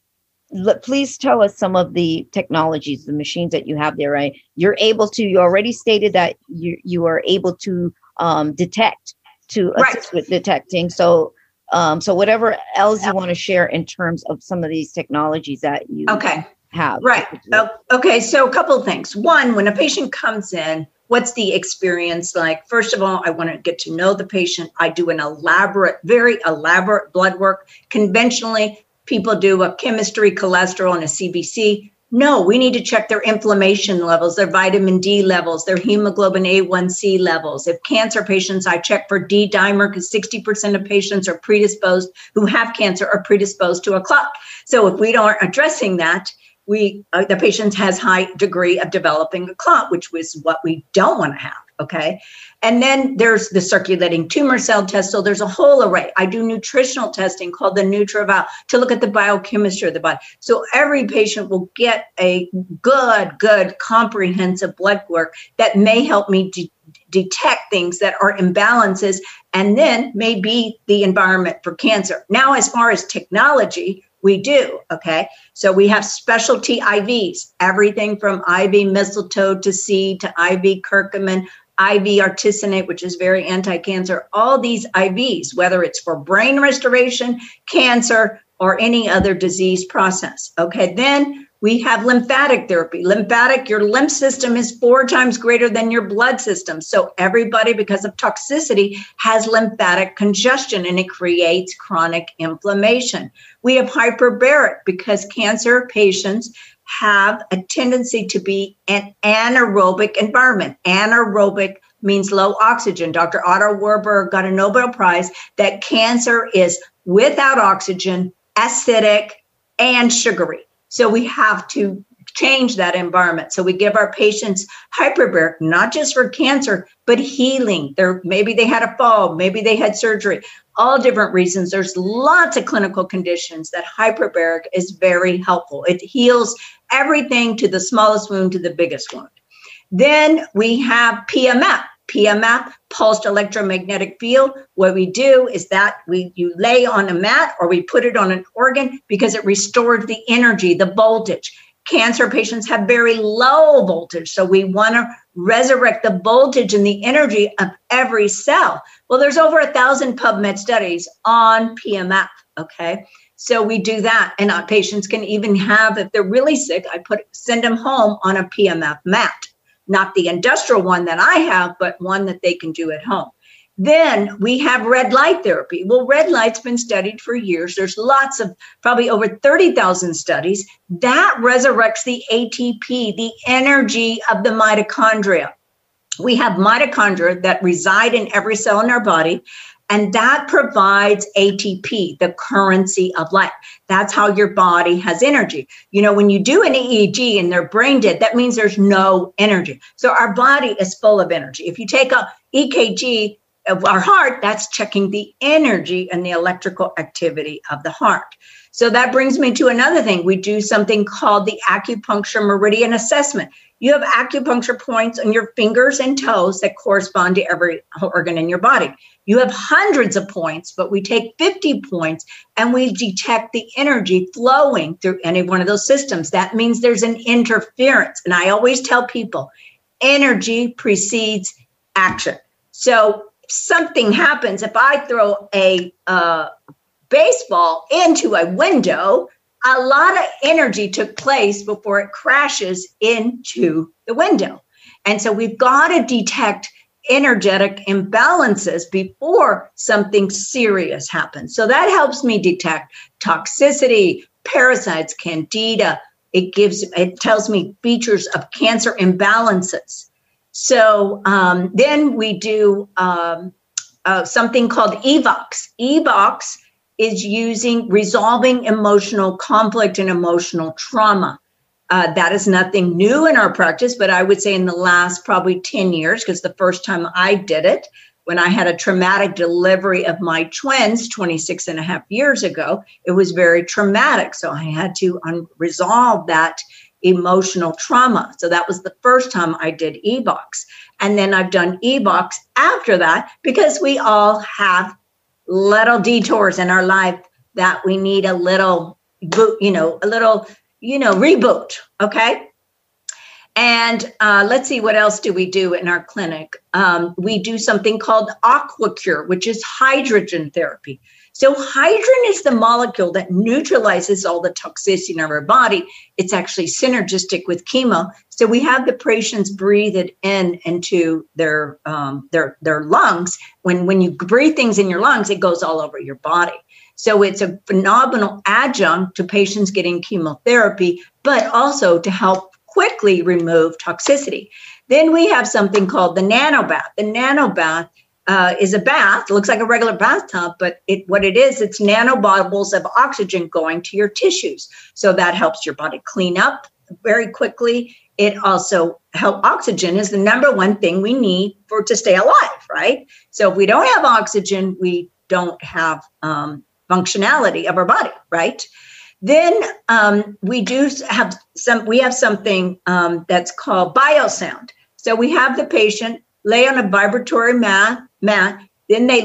please tell us some of the technologies, the machines that you have there, right? You already stated that you are able to detect, to assist with detecting. So whatever else you want to share in terms of some of these technologies that you have. Right. Okay. So a couple of things. One, when a patient comes in, what's the experience like? First of all, I want to get to know the patient. I do an very elaborate blood work. Conventionally, people do a chemistry, cholesterol, and a CBC. No, we need to check their inflammation levels, their vitamin D levels, their hemoglobin A1C levels. If cancer patients, I check for D-dimer because 60% of patients are predisposed who have cancer are predisposed to a clot. So if we aren't addressing that, the patient has high degree of developing a clot, which was what we don't want to have. Okay. And then there's the circulating tumor cell test. So there's a whole array. I do nutritional testing called the NutriVal to look at the biochemistry of the body. So every patient will get a good comprehensive blood work that may help me detect things that are imbalances and then may be the environment for cancer. Now, as far as technology, we do, okay? So we have specialty IVs, everything from IV mistletoe to seed to IV curcumin, IV artesunate, which is very anti-cancer, all these IVs, whether it's for brain restoration, cancer, or any other disease process, okay? Then we have lymphatic therapy. Your lymph system is 4 times greater than your blood system. So everybody, because of toxicity, has lymphatic congestion and it creates chronic inflammation. We have hyperbaric because cancer patients have a tendency to be an anaerobic environment. Anaerobic means low oxygen. Dr. Otto Warburg got a Nobel Prize that cancer is without oxygen, acidic, and sugary. So we have to change that environment. So we give our patients hyperbaric, not just for cancer, but healing. Maybe they had a fall, maybe they had surgery, all different reasons. There's lots of clinical conditions that hyperbaric is very helpful. It heals everything to the smallest wound to the biggest wound. Then we have PMF. PMF, pulsed electromagnetic field. What we do is that you lay on a mat or we put it on an organ because it restores the energy, the voltage. Cancer patients have very low voltage, so we want to resurrect the voltage and the energy of every cell. Well, there's over 1,000 PubMed studies on PMF, okay? So we do that, and our patients can even have, if they're really sick, send them home on a PMF mat. Not the industrial one that I have, but one that they can do at home. Then we have red light therapy. Well, red light's been studied for years. There's lots of, probably over 30,000 studies. That resurrects the ATP, the energy of the mitochondria. We have mitochondria that reside in every cell in our body, and that provides ATP, the currency of life. That's how your body has energy. You know, when you do an EEG and they're brain dead, that means there's no energy. So our body is full of energy. If you take a EKG of our heart, that's checking the energy and the electrical activity of the heart. So that brings me to another thing. We do something called the acupuncture meridian assessment. You have acupuncture points on your fingers and toes that correspond to every organ in your body. You have hundreds of points, but we take 50 points and we detect the energy flowing through any one of those systems. That means there's an interference. And I always tell people, energy precedes action. So if something happens, if I throw a baseball into a window, a lot of energy took place before it crashes into the window. And so we've got to detect energetic imbalances before something serious happens. So that helps me detect toxicity, parasites, candida. It tells me features of cancer imbalances. So then we do something called EVOX. EVOX is resolving emotional conflict and emotional trauma. That is nothing new in our practice, but I would say in the last probably 10 years, because the first time I did it, when I had a traumatic delivery of my twins 26 and a half years ago, it was very traumatic. So I had to resolve that emotional trauma. So that was the first time I did EVOX. And then I've done EVOX after that, because we all have little detours in our life that we need a little reboot. Okay. And let's see, what else do we do in our clinic? We do something called AquaCure, which is hydrogen therapy. So hydrogen is the molecule that neutralizes all the toxicity in our body. It's actually synergistic with chemo. So we have the patients breathe it into their lungs. When you breathe things in your lungs, it goes all over your body. So it's a phenomenal adjunct to patients getting chemotherapy, but also to help quickly remove toxicity. Then we have something called the nanobath. The nanobath is a bath. It looks like a regular bathtub, but it's nanobubbles of oxygen going to your tissues. So that helps your body clean up very quickly. It also oxygen is the number one thing we need to stay alive, right? So if we don't have oxygen, we don't have functionality of our body, right? Then we have something that's called biosound. So we have the patient lay on a vibratory mat. Then they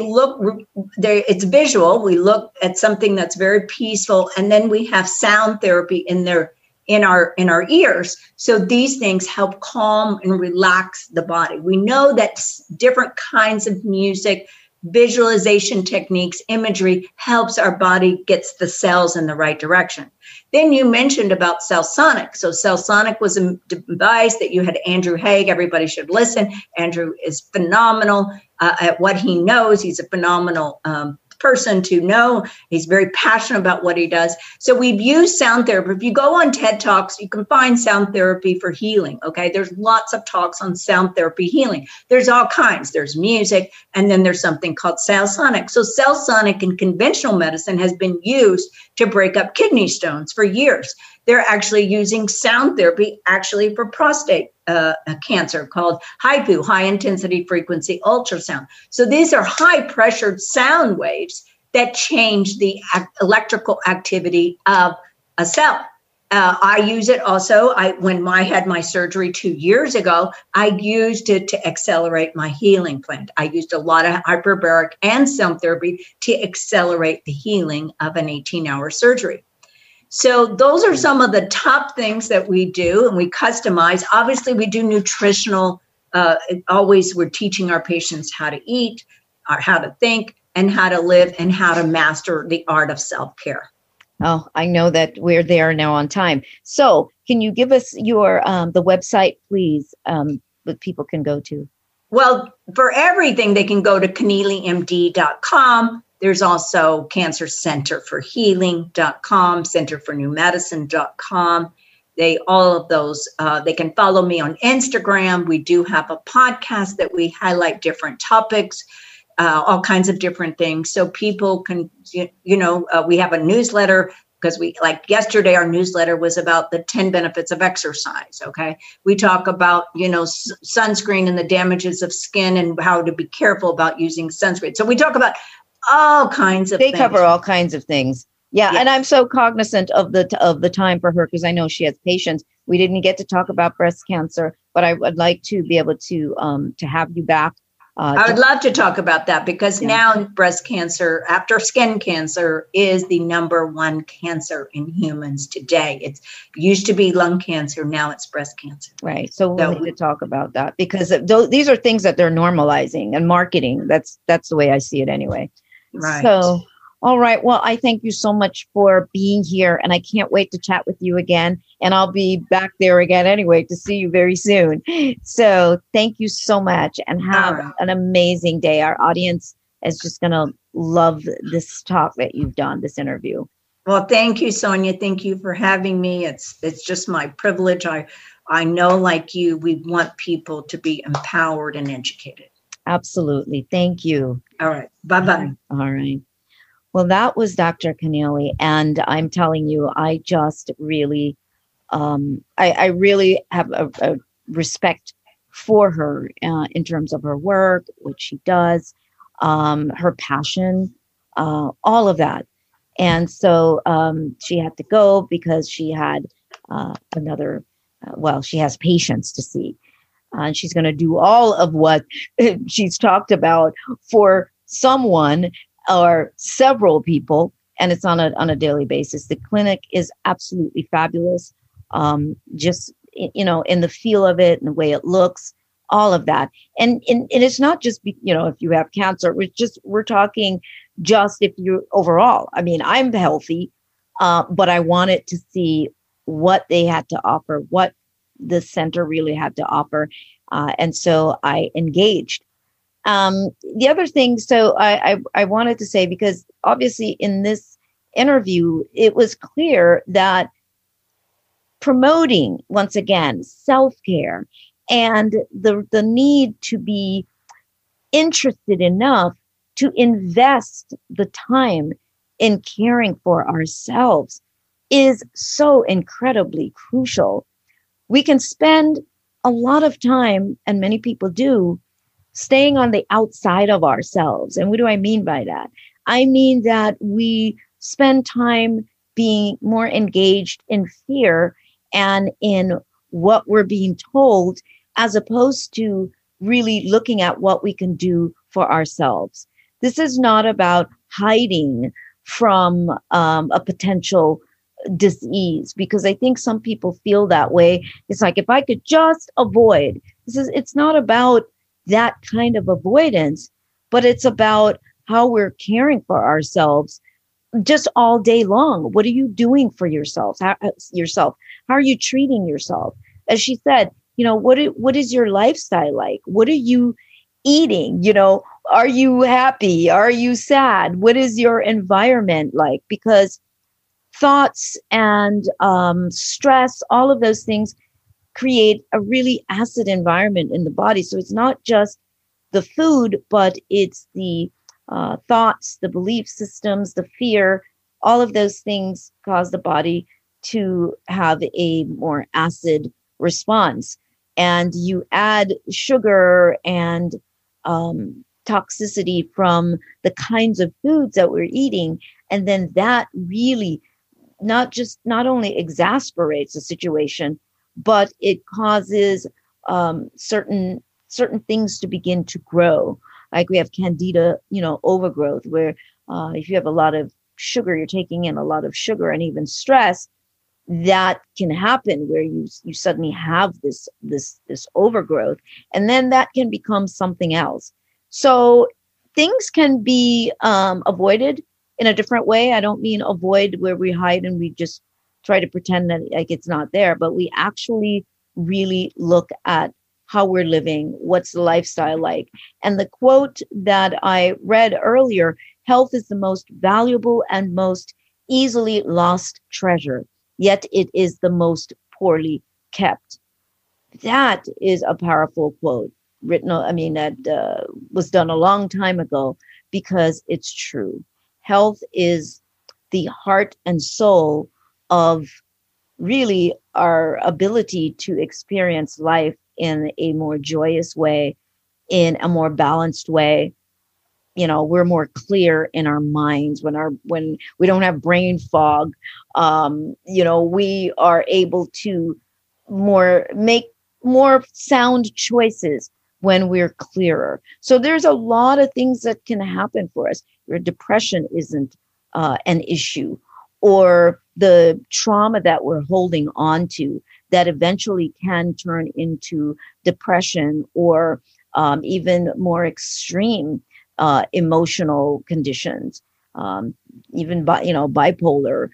it's visual. We look at something that's very peaceful, and then we have sound therapy in our ears. So these things help calm and relax the body. We know that different kinds of music, visualization techniques, imagery helps our body gets the cells in the right direction. Then you mentioned about Cellsonic. So Cellsonic was a device that you had Andrew Haig. Everybody should listen. Andrew is phenomenal at what he knows. He's a phenomenal person to know. He's very passionate about what he does. So we've used sound therapy. If you go on TED Talks, you can find sound therapy for healing. Okay. There's lots of talks on sound therapy healing. There's all kinds. There's music, and then there's something called Cellsonic. So Cellsonic in conventional medicine has been used to break up kidney stones for years. They're actually using sound therapy actually for prostate cancer called HIFU, high intensity frequency ultrasound. So these are high pressured sound waves that change the electrical activity of a cell. I use it also. When I had my surgery 2 years ago, I used it to accelerate my healing plan. I used a lot of hyperbaric and sound therapy to accelerate the healing of an 18-hour surgery. So those are some of the top things that we do, and we customize. Obviously, we do nutritional. Always we're teaching our patients how to eat, or how to think, and how to live, and how to master the art of self-care. Oh, I know that we're there now on time. So can you give us your the website, please, that people can go to? Well, for everything, they can go to KeneallyMD.com. There's also CancerCenterForHealing.com, CenterForNewMedicine.com. All of those, they can follow me on Instagram. We do have a podcast that we highlight different topics, all kinds of different things. So people can, we have a newsletter, because like yesterday, our newsletter was about the 10 benefits of exercise. Okay. We talk about, sunscreen and the damages of skin and how to be careful about using sunscreen. So we talk about all kinds of things. They cover all kinds of things. Yeah. And I'm so cognizant of the time for her, because I know she has patients. We didn't get to talk about breast cancer, but I would like to be able to have you back. I would love to talk about that because now breast cancer, after skin cancer, is the number one cancer in humans today. It used to be lung cancer. Now it's breast cancer. Right. So we need to talk about that because these are things that they're normalizing and marketing. That's the way I see it anyway. Right. So, all right. Well, I thank you so much for being here, and I can't wait to chat with you again. And I'll be back there again anyway to see you very soon. So thank you so much, and have an amazing day. Our audience is just going to love this talk that you've done, this interview. Well, thank you, Sonia. Thank you for having me. It's just my privilege. I know, like you, we want people to be empowered and educated. Absolutely. Thank you. All right. Bye-bye. All right. Well, that was Dr. Keneally, and I'm telling you, I just really, I really have a respect for her in terms of her work, what she does, her passion, all of that. And so she had to go because she had she has patients to see. And she's going to do all of what she's talked about for someone or several people, and it's on a daily basis. The clinic is absolutely fabulous. Just, in the feel of it and the way it looks, all of that. And it's not just, if you have cancer, we're talking just if you're overall. I mean, I'm healthy, but I wanted to see what they had to offer, what the center really had to offer. And so I engaged. The other thing, so I wanted to say, because obviously in this interview, it was clear that promoting, once again, self-care and the need to be interested enough to invest the time in caring for ourselves is so incredibly crucial. We can spend a lot of time, and many people do, staying on the outside of ourselves. And what do I mean by that? I mean that we spend time being more engaged in fear and in what we're being told, as opposed to really looking at what we can do for ourselves. This is not about hiding from a potential disease, because I think some people feel that way. It's like, if I could just avoid, it's not about that kind of avoidance, but it's about how we're caring for ourselves just all day long. What are you doing for yourself? How are you treating yourself? As she said, what is your lifestyle like? What are you eating? Are you happy? Are you sad? What is your environment like? Because thoughts and stress, all of those things create a really acid environment in the body. So it's not just the food, but it's the thoughts, the belief systems, the fear, all of those things cause the body to have a more acid response. And you add sugar and toxicity from the kinds of foods that we're eating, and then that really not only exasperates the situation, but it causes certain things to begin to grow. Like we have candida, overgrowth, where if you have a lot of sugar, you're taking in a lot of sugar, and even stress, that can happen where you suddenly have this overgrowth, and then that can become something else. So things can be avoided in a different way. I don't mean avoid where we hide and we just try to pretend that like it's not there, but we actually really look at how we're living, what's the lifestyle like. And the quote that I read earlier, health is the most valuable and most easily lost treasure, yet it is the most poorly kept. That is a powerful quote that was done a long time ago, because it's true. Health is the heart and soul of really our ability to experience life in a more joyous way, in a more balanced way. We're more clear in our minds when we don't have brain fog. We are able to make more sound choices when we're clearer. So there's a lot of things that can happen for us. Your depression isn't an issue, or the trauma that we're holding on to that eventually can turn into depression or even more extreme emotional conditions, even bipolar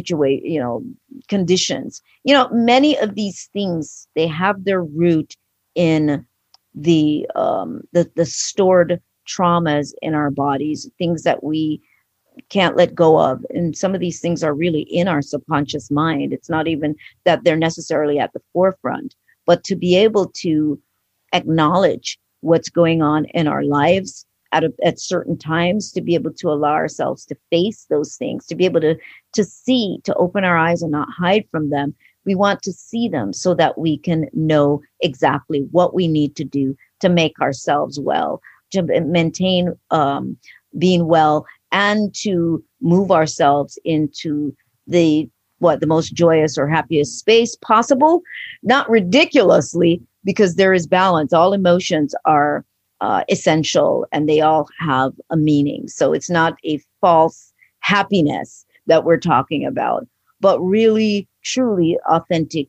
conditions. Many of these things, they have their root in the stored traumas in our bodies, things that we can't let go of. And some of these things are really in our subconscious mind. It's not even that they're necessarily at the forefront, but to be able to acknowledge what's going on in our lives at certain times, to be able to allow ourselves to face those things, to be able to see, to open our eyes and not hide from them. We want to see them so that we can know exactly what we need to do to make ourselves well, to maintain being well, and to move ourselves into the most joyous or happiest space possible. Not ridiculously, because there is balance. All emotions are essential and they all have a meaning. So it's not a false happiness that we're talking about, but really, truly authentic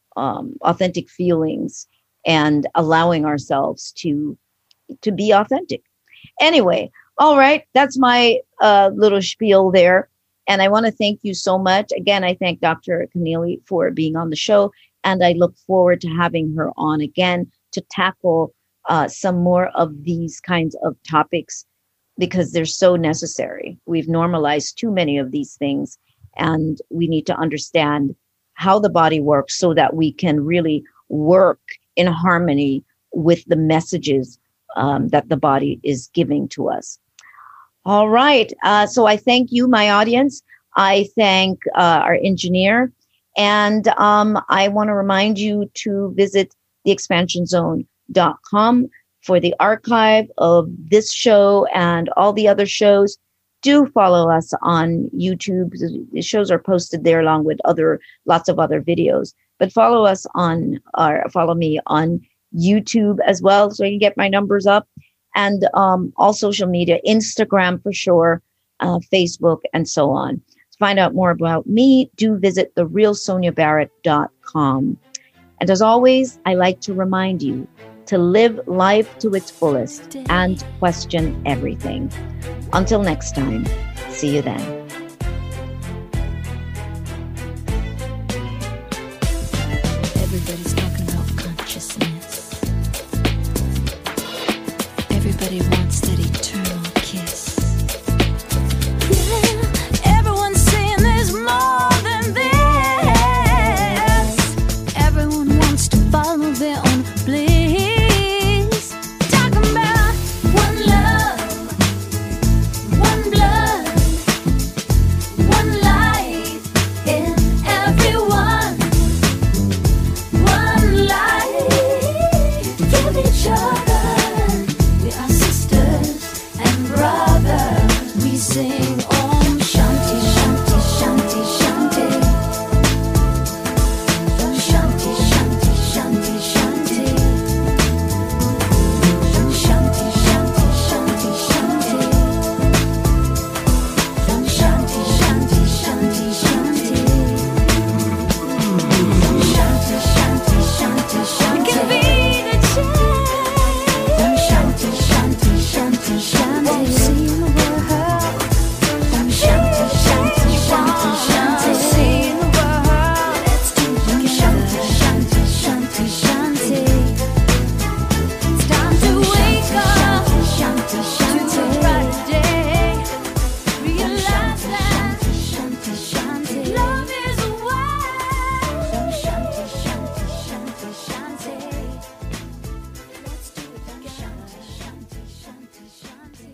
feelings and allowing ourselves to be authentic. Anyway, all right, that's my little spiel there. And I want to thank you so much. Again, I thank Dr. Keneally for being on the show, and I look forward to having her on again to tackle some more of these kinds of topics, because they're so necessary. We've normalized too many of these things, and we need to understand how the body works so that we can really work in harmony with the messages that the body is giving to us. All right. So I thank you, my audience. I thank our engineer. And I want to remind you to visit theexpansionzone.com for the archive of this show and all the other shows. Do follow us on YouTube. The shows are posted there along with lots of other videos. But follow me on YouTube as well, so you can get my numbers up. And all social media, Instagram for sure, Facebook, and so on. To find out more about me, do visit therealsoniabarrett.com. And as always, I like to remind you to live life to its fullest and question everything. Until next time, see you then. Everybody's talking about consciousness. Everybody wants that eternal kiss. Yeah, everyone's saying there's more than this. Everyone wants to follow their own bliss. Talking about one love, one blood, one life in everyone. One life, give each other. We are sisters and brothers. We sing Om Shanti Shanti Shanti Shanti. Shanti Shanti Shanti Shanti. Shanti Shanti Shanti Shanti. Shanti Shanti Shanti Shanti. Shanti Shanti Shanti Shanti. Can be the change. Shanti Shanti Shanti Shanti. Won't see in the world. Shanti Shanti Shanti Shanti. See in the world. Let's do Shanti Shanti Shanti Shanti. It's time to wake up. Shanti Shanti to a brighter day. Realize that Shanti Shanti love is a way. Shanti Shanti Shanti Shanti. Let's do it together. Shanti Shanti Shanti.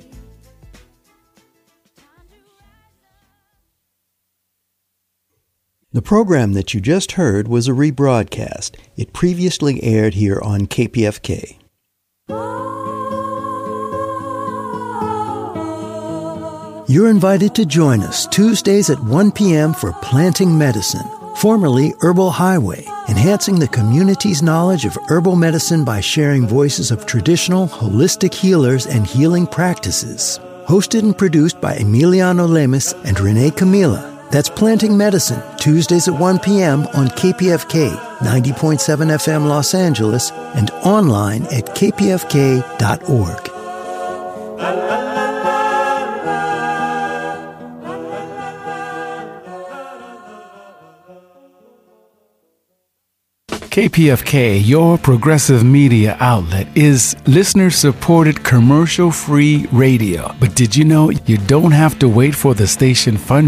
The program that you just heard was a rebroadcast. It previously aired here on KPFK. You're invited to join us Tuesdays at 1 p.m. for Planting Medicine, formerly Herbal Highway. enhancing the community's knowledge of herbal medicine by sharing voices of traditional, holistic healers and healing practices. Hosted and produced by Emiliano Lemus and Renee Camila. That's Planting Medicine, Tuesdays at 1 p.m. on KPFK, 90.7 FM Los Angeles, and online at kpfk.org. KPFK, your progressive media outlet, is listener-supported commercial-free radio. But did you know you don't have to wait for the station fund